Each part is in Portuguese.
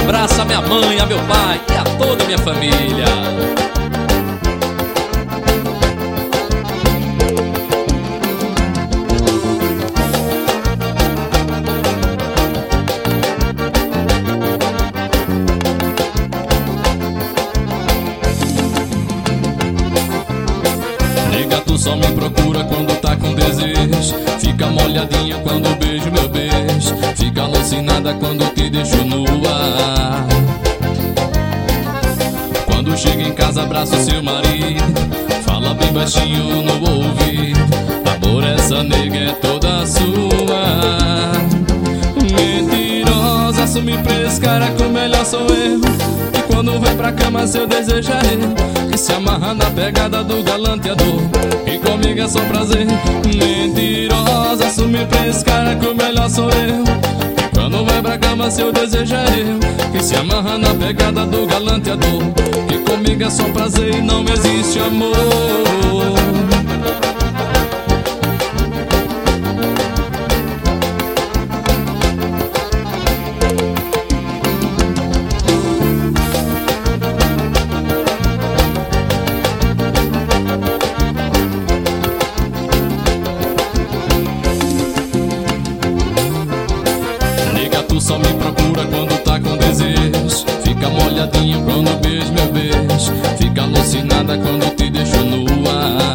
abraço a minha mãe, a meu pai e a toda a minha família. Nega, tu só me procura quando tá com desejo. Fica molhadinha quando beijo meu beijo. Fica alucinada quando te deixo nua. Quando chega em casa abraça o seu marido. Fala bem baixinho no ouvido. Amor, essa nega é toda sua. Mentirosa, assume pra esse cara que o melhor sou eu. E quando vai pra cama seu desejo é eu. Que se amarra na pegada do galanteador. E comigo é só prazer. Mentirosa, assume pra esse cara que o melhor sou eu. E quando vai pra cama seu desejo é eu. Que se amarra na pegada do galanteador. E comigo é só prazer e não existe amor. Tu só me procura quando tá com desejo. Fica molhadinho quando beijo meu beijo. Fica alucinada quando te deixo nua.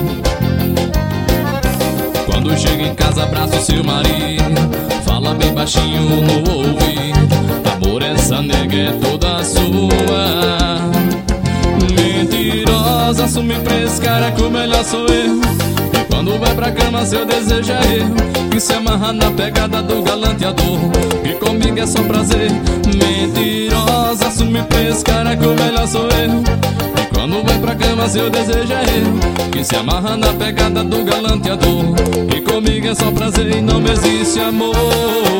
Quando chega em casa abraça o seu marido. Fala bem baixinho no ouvido. Amor, essa nega é toda sua. Mentirosa, assume pra esse cara que o melhor sou eu. Quando vai pra cama seu desejo é eu. Que se amarra na pegada do galanteador. E comigo é só prazer. Mentirosa, assume pra esse cara que o melhor sou eu. E quando vai pra cama seu desejo é eu. Que se amarra na pegada do galanteador. E comigo é só prazer e não existe amor.